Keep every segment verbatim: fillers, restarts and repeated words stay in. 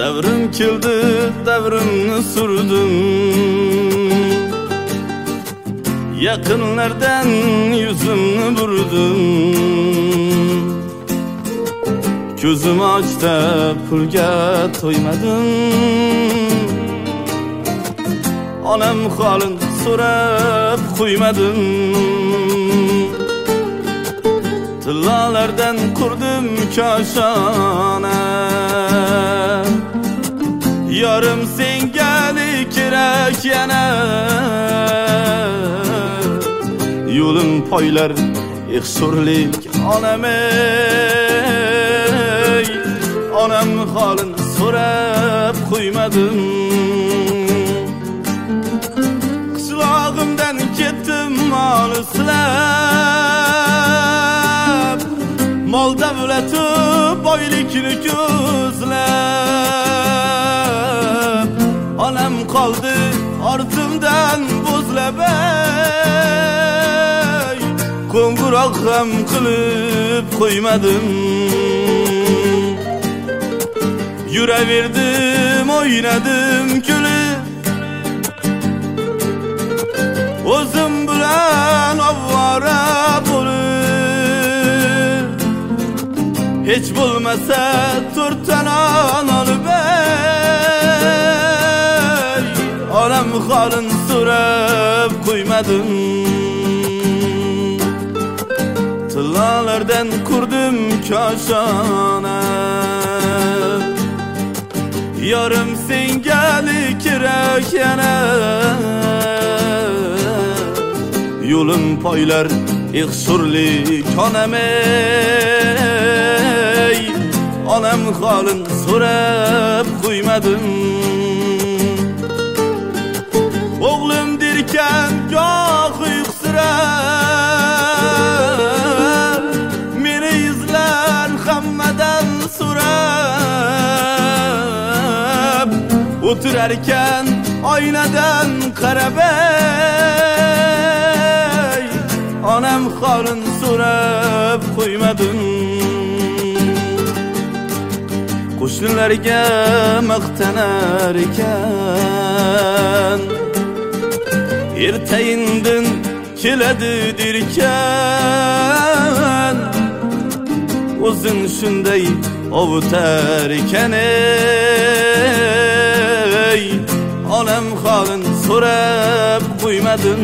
Davrim keldi, davrimni surdim. Yaqinlardan yuzimni burdim. Ko'zim ochda pulga to'ymadim. Onam holin so'rab qo'ymadim. Tillolardan qurdim koshona. Yorim senga kerak yana. Yo'lim poylar ihsurlik onam ey. Onam holin so'rab qo'ymadim. Qishlog'imdan ketdim mol izlab. Mol davlati boylikni ko'zlab. Onam qoldi ortimdan bo'zlab. Qo'ng'iroq ham qilib qo'ymadim. Yuraverdim, o'ynadim kulib. O'zim bilan ovvora bo'lib. Hech bo'lmasa to'rttanon olib ey. Onam holin so'rab qo'ymadim. Tillolardan qurdim koshona. Yorim senga kerak yana. Yo'lim poylar ihsurlik onam ey. Onam holin so'rab qo'ymadim. O'g'lim derkan goh uyqusirab. Meni izlar hammadan so'rab. O'tirarkan oynadan qarab ey. Onam holin so'rab qo'ymadim. Qo'shnilarga maqtanar ekan. Ertayindin keladi derkan. O'zin shunday ovutar ekan ey. Onam holin so'rab qo'ymadim.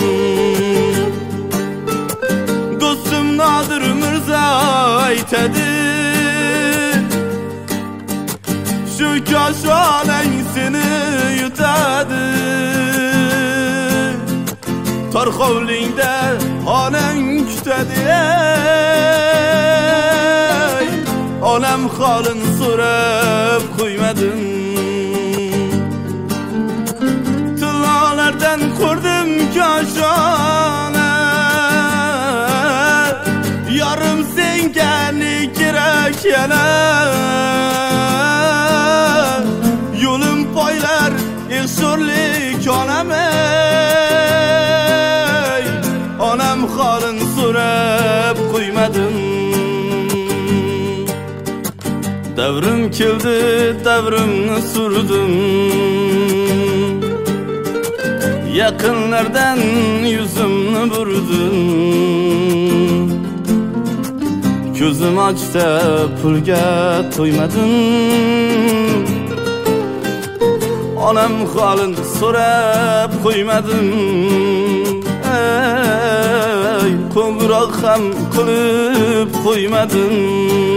Do'stim Nodir Mirzo aytadi. Shu koshonang seni yutadi. Tor hovlingda onang kutadi ey. Onam holin so'rab qo'ymadim. Tillolardan qurdim koshona. Yorim senga kerak yana. Yo'lim poylar ihsurlik onam ey. Onam holin so'rab qo'ymadim. Davrim keldi, davrimni surdim. Yaqinlardan yuzimni burdim. Ko'zim ochda pulga to'ymadim. Onam holin so'rab qo'ymadim. Ey, qo'ng'iroq ham qilib qo'ymadim.